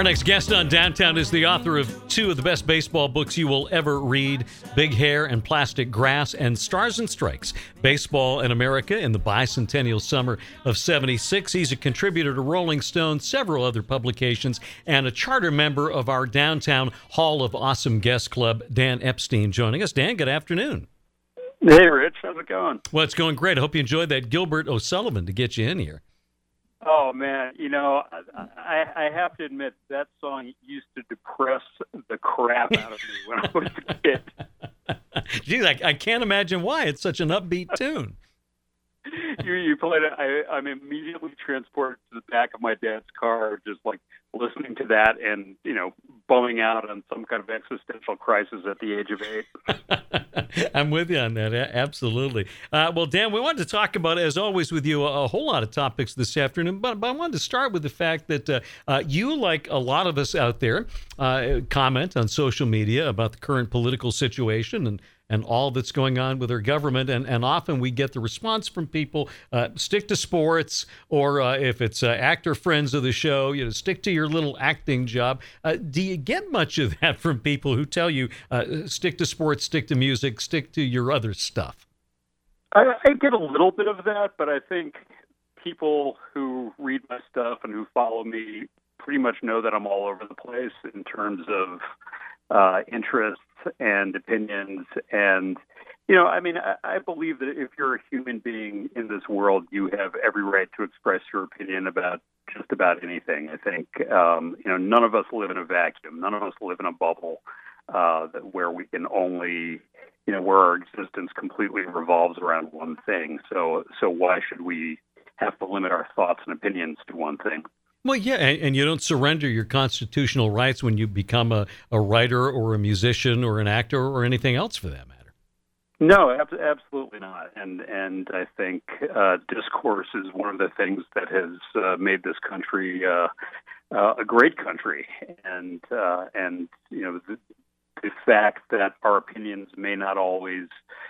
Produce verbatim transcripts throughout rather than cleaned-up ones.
Our next guest on Downtown is the author of two of the best baseball books you will ever read, Big Hair and Plastic Grass, and Stars and Strikes, Baseball in America in the Bicentennial Summer of seventy-six. He's a contributor to Rolling Stone, several other publications, and a charter member of our Downtown Hall of Awesome Guests Club. Dan Epstein joining us. Dan, good afternoon. Hey, Rich. How's it going? Well, it's going great. I hope you enjoyed that Gilbert O'Sullivan to get you in here. Oh, man, you know, I, I have to admit that song used to depress the crap out of me when I was a kid. Geez, I, I can't imagine why. It's such an upbeat tune. You, you played it. I, I'm immediately transported to the back of my dad's car, just like listening to that and, you know, bumming out on some kind of existential crisis at the age of eight. I'm with you on that. Absolutely. Uh, well, Dan, we wanted to talk about, as always with you, a, a whole lot of topics this afternoon, but, but I wanted to start with the fact that uh, uh, you, like a lot of us out there, uh, comment on social media about the current political situation and and all that's going on with our government. And, and often we get the response from people, uh, stick to sports, or uh, if it's uh, actor friends of the show, you know, stick to your little acting job. Uh, do you get much of that from people who tell you, uh, stick to sports, stick to music, stick to your other stuff? I, I get a little bit of that, but I think people who read my stuff and who follow me pretty much know that I'm all over the place in terms of uh, interests and opinions. And, you know, I mean, I, I believe that if you're a human being in this world, you have every right to express your opinion about just about anything. I think, um, you know, none of us live in a vacuum. None of us live in a bubble uh, that where we can only, you know, where our existence completely revolves around one thing. So, so why should we have to limit our thoughts and opinions to one thing? Well, yeah, and, and you don't surrender your constitutional rights when you become a, a writer or a musician or an actor or anything else for that matter. No, ab- absolutely not. And and I think uh, discourse is one of the things that has uh, made this country uh, uh, a great country. And uh, and you know the, the fact that our opinions may not always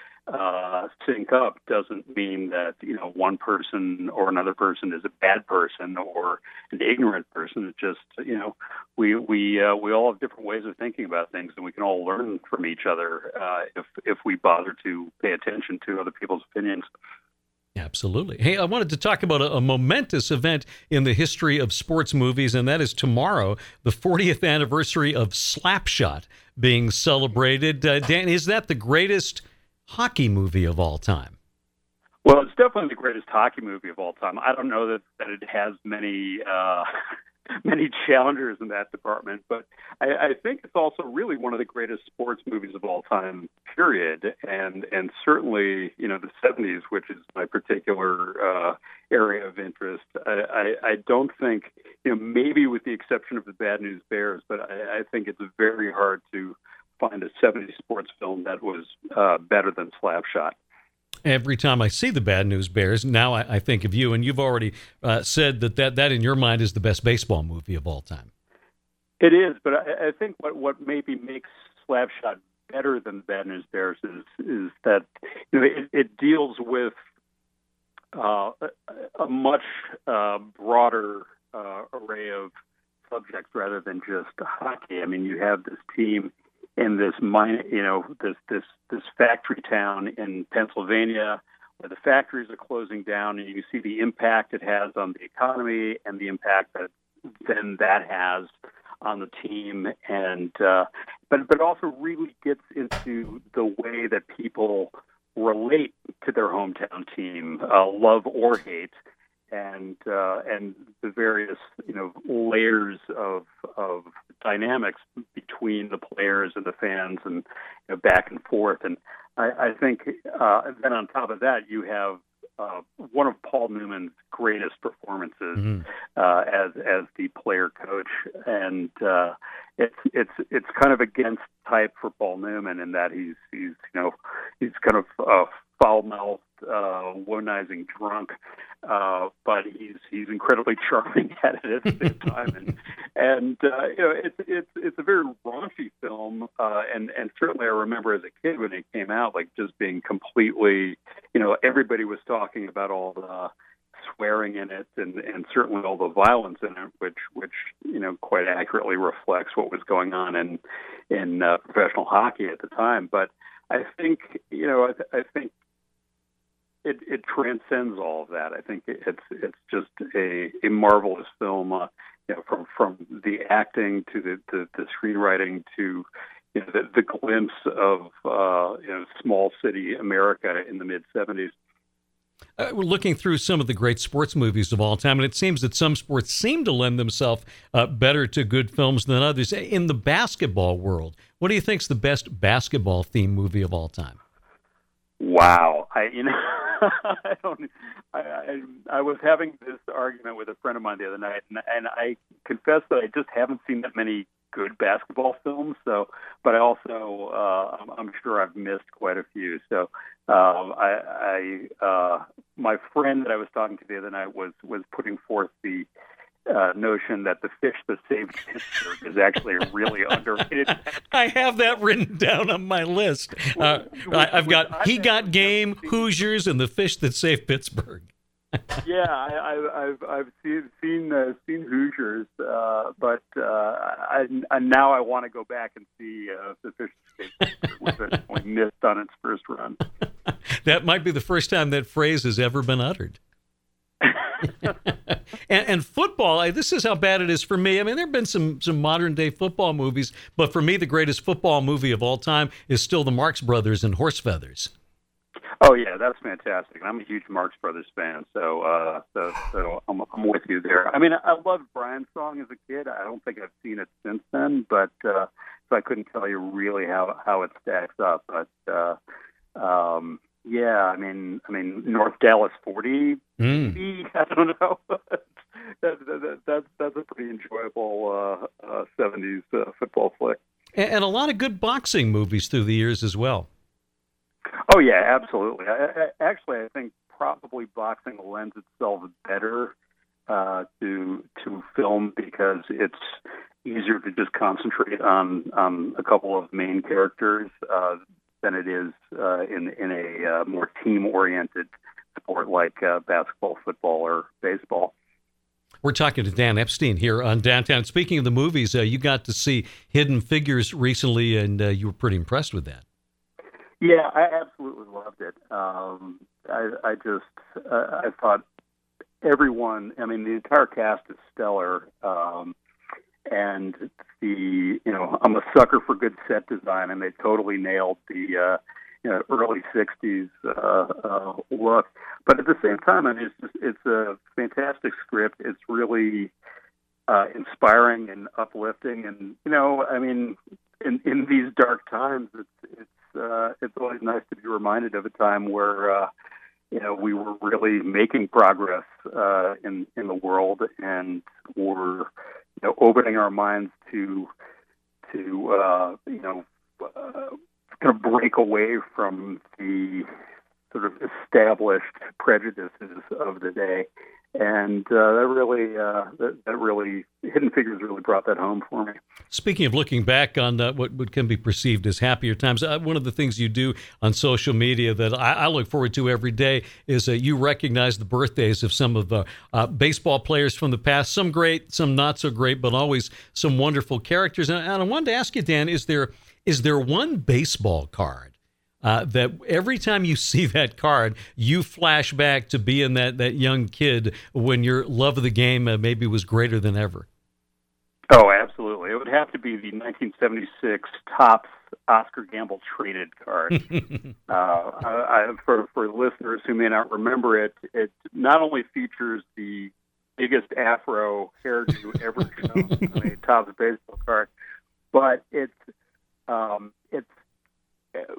uh, sync up doesn't mean that, you know, one person or another person is a bad person or an ignorant person. It's just, you know, we we uh, we all have different ways of thinking about things, and we can all learn from each other uh, if if we bother to pay attention to other people's opinions. Absolutely. Hey, I wanted to talk about a, a momentous event in the history of sports movies, and that is tomorrow, the fortieth anniversary of Slapshot being celebrated. Uh, Dan, is that the greatest hockey movie of all time? Well, it's definitely the greatest hockey movie of all time. I don't know that, that it has many uh, many challengers in that department, but I, I think it's also really one of the greatest sports movies of all time, period. And and certainly, you know, the seventies, which is my particular uh, area of interest. I, I, I don't think, you know, maybe with the exception of the Bad News Bears, but I, I think it's very hard to find a seventies sports film that was uh, better than Slapshot. Every time I see the Bad News Bears, now I, I think of you, and you've already uh, said that, that that in your mind is the best baseball movie of all time. It is, but I, I think what, what maybe makes Slapshot better than the Bad News Bears is is that, you know, it, it deals with uh, a, a much uh, broader uh, array of subjects rather than just hockey. I mean, you have this team in this mine, you know, this this this factory town in Pennsylvania, where the factories are closing down, and you see the impact it has on the economy and the impact that then that has on the team, and uh, but but also really gets into the way that people relate to their hometown team, uh, love or hate, and uh, and the various, you know, layers of of dynamics between the players and the fans, and, you know, back and forth. And I, I think uh, then on top of that, you have uh, one of Paul Newman's greatest performances mm-hmm. uh, as as the player coach, and uh, it's it's it's kind of against type for Paul Newman in that he's he's you know he's kind of uh, foul-mouthed, uh, womanizing drunk, uh, but he's he's incredibly charming at it at the same time, and and uh, you know it's it's it's a very raunchy film, uh, and and certainly I remember as a kid when it came out, like just being completely, you know, everybody was talking about all the swearing in it, and, and certainly all the violence in it, which which you know, quite accurately reflects what was going on in in uh, professional hockey at the time. But I think, you know, I, th- I think it, it transcends all of that. I think it's it's just a, a marvelous film, uh, you know, from from the acting to the the, the screenwriting to you know, the, the glimpse of uh, you know, small city America in the mid seventies. Uh, we're looking through some of the great sports movies of all time, and it seems that some sports seem to lend themselves uh, better to good films than others. In the basketball world, what do you think is the best basketball themed movie of all time? Wow, I you know I don't I, I I was having this argument with a friend of mine the other night, and, and I confess that I just haven't seen that many good basketball films. So, but I also uh, I'm, I'm sure I've missed quite a few. So, um, I, I uh, my friend that I was talking to the other night was was putting forth the uh, notion that The Fish That Saved Pittsburgh is actually a really underrated. I have that written down on my list. Uh, I, I've got He Got Game, Hoosiers, and The Fish That Saved Pittsburgh. Yeah, I, I, I've I've seen seen uh, seen Hoosiers, uh, but uh, I, I now I want to go back and see uh, The Fish That Saved Pittsburgh, which we missed on its first run. That might be the first time that phrase has ever been uttered. and, and football, this is how bad it is for me. I mean, there have been some some modern day football movies, but for me, the greatest football movie of all time is still the Marx Brothers and Horse Feathers. Oh yeah, that's fantastic. I'm a huge Marx Brothers fan, so uh, so so I'm, I'm with you there. I mean, I loved Brian's song as a kid. I don't think I've seen it since then, but uh, so I couldn't tell you really how how it stacks up. But uh, um, yeah, I mean, I mean, North Dallas forty, maybe, mm. I don't know. that, that, that, that's a pretty enjoyable uh, uh, seventies uh, football flick. And, and a lot of good boxing movies through the years as well. Oh yeah, absolutely. I, I, actually, I think probably boxing lends itself better uh, to to film because it's easier to just concentrate on on a couple of main characters uh, than it is uh, in in a uh, more team oriented sport like uh, basketball, football, or baseball. We're talking to Dan Epstein here on Downtown. Speaking of the movies, uh, you got to see Hidden Figures recently, and uh, you were pretty impressed with that. Yeah, I absolutely loved it. Um, I, I just, uh, I thought everyone, I mean, the entire cast is stellar. Um, and the, you know, I'm a sucker for good set design, and they totally nailed the, uh, you know, early sixties uh, uh, look. But at the same time, I mean, it's just, it's a fantastic script. It's really uh, inspiring and uplifting. And, you know, I mean, in, in these dark times, it's, it's, Uh, it's always nice to be reminded of a time where, uh, you know, we were really making progress uh, in in the world, and were, you know, opening our minds to to uh, you know uh, kind of break away from the sort of established prejudices of the day. And uh, that really, uh, that, that really, Hidden Figures really brought that home for me. Speaking of looking back on uh, what, what can be perceived as happier times, uh, one of the things you do on social media that I, I look forward to every day is uh, you recognize the birthdays of some of the uh, baseball players from the past, some great, some not so great, but always some wonderful characters. And, and I wanted to ask you, Dan, is there is there one baseball card Uh, that every time you see that card, you flash back to being that, that young kid when your love of the game uh, maybe was greater than ever? Oh, absolutely. It would have to be the nineteen seventy-six Topps Oscar Gamble traded card. uh, I, for, for listeners who may not remember it, it not only features the biggest afro hairdo ever shown on a Topps baseball card, but it's um, it's uh,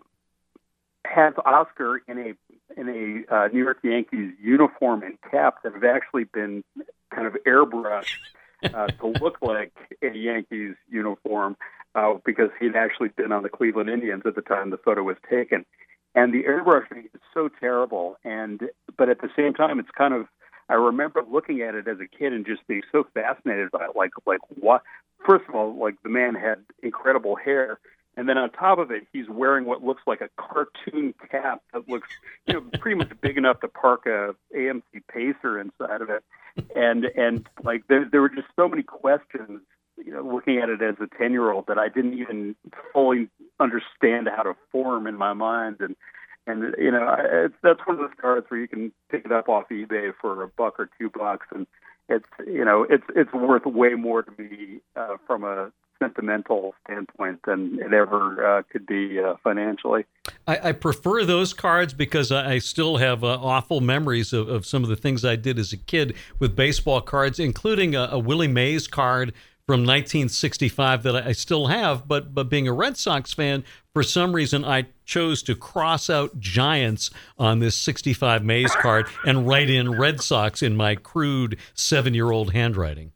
has Oscar in a in a uh, New York Yankees uniform and cap that have actually been kind of airbrushed uh, to look like a Yankees uniform uh, because he'd actually been on the Cleveland Indians at the time the photo was taken. And the airbrushing is so terrible, and but at the same time, it's kind of, I remember looking at it as a kid and just being so fascinated by it. Like, like what? First of all, like the man had incredible hair. And then on top of it, he's wearing what looks like a cartoon cap that looks, you know, pretty much big enough to park a A M C Pacer inside of it. And and like there there were just so many questions, you know, looking at it as a ten-year-old that I didn't even fully understand how to form in my mind. And and you know, it's, that's one of those cards where you can pick it up off eBay for a buck or two bucks, and it's you know it's it's worth way more to me uh, from a sentimental standpoint than it ever uh, could be uh, financially. I, I prefer those cards because I, I still have uh, awful memories of, of some of the things I did as a kid with baseball cards, including a, a Willie Mays card from nineteen sixty-five that I still have. But but being a Red Sox fan, for some reason, I chose to cross out Giants on this sixty-five Mays card and write in Red Sox in my crude seven-year-old handwriting.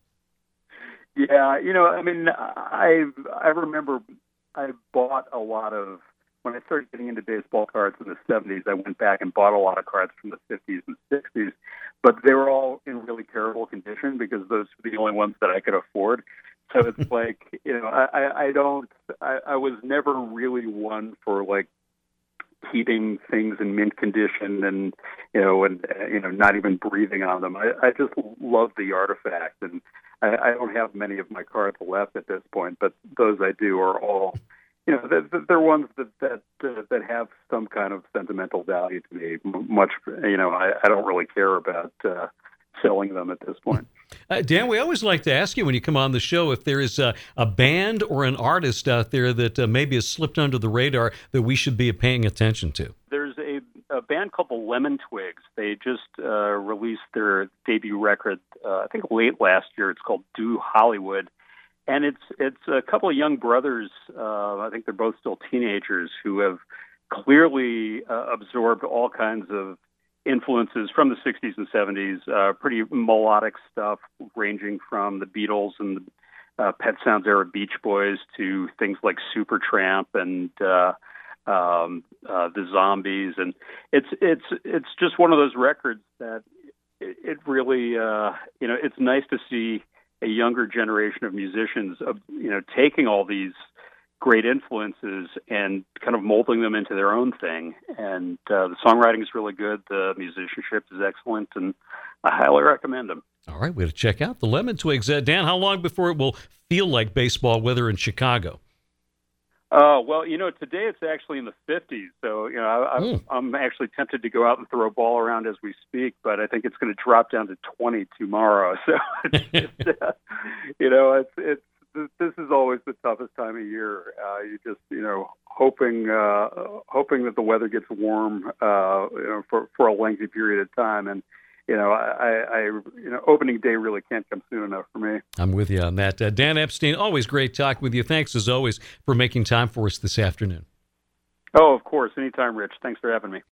Yeah, you know, I mean, I I remember I bought a lot of, when I started getting into baseball cards in the seventies, I went back and bought a lot of cards from the fifties and sixties, but they were all in really terrible condition because those were the only ones that I could afford. So it's like, you know, I, I don't, I, I was never really one for like keeping things in mint condition and, you know, and, uh, you know, not even breathing on them. I, I just love the artifact, and I, I don't have many of my cards left at this point, but those I do are all, you know, they're, they're ones that that uh, that have some kind of sentimental value to me. Much, you know, I, I don't really care about uh, selling them at this point. Uh, Dan, we always like to ask you when you come on the show if there is a, a band or an artist out there that uh, maybe has slipped under the radar that we should be paying attention to. There's a, a band called the Lemon Twigs. They just uh, released their debut record, uh, I think late last year. It's called Do Hollywood. And it's it's a couple of young brothers, uh, I think they're both still teenagers, who have clearly uh, absorbed all kinds of influences from the sixties and seventies, uh, pretty melodic stuff ranging from the Beatles and the uh, Pet Sounds era Beach Boys to things like Supertramp and uh, um, uh, the Zombies. And it's it's it's just one of those records that it, it really, uh, you know, it's nice to see a younger generation of musicians, of you know, taking all these great influences and kind of molding them into their own thing. And uh, the songwriting is really good. The musicianship is excellent, and I highly recommend them. All right, we got to check out the Lemon Twigs. Uh, Dan, how long before it will feel like baseball weather in Chicago? Uh, well, you know, today it's actually in the fifties, so, you know, I, mm. I'm actually tempted to go out and throw a ball around as we speak, but I think it's going to drop down to twenty tomorrow. So, it's just, uh, you know, it's, it's, this is always the toughest time of year. Uh, you just, you know, hoping, uh, hoping that the weather gets warm, uh, you know, for, for a lengthy period of time. And, you know, I, I, you know, opening day really can't come soon enough for me. I'm with you on that. Uh, Dan Epstein, always great talking with you. Thanks as always for making time for us this afternoon. Oh, of course. Anytime, Rich. Thanks for having me.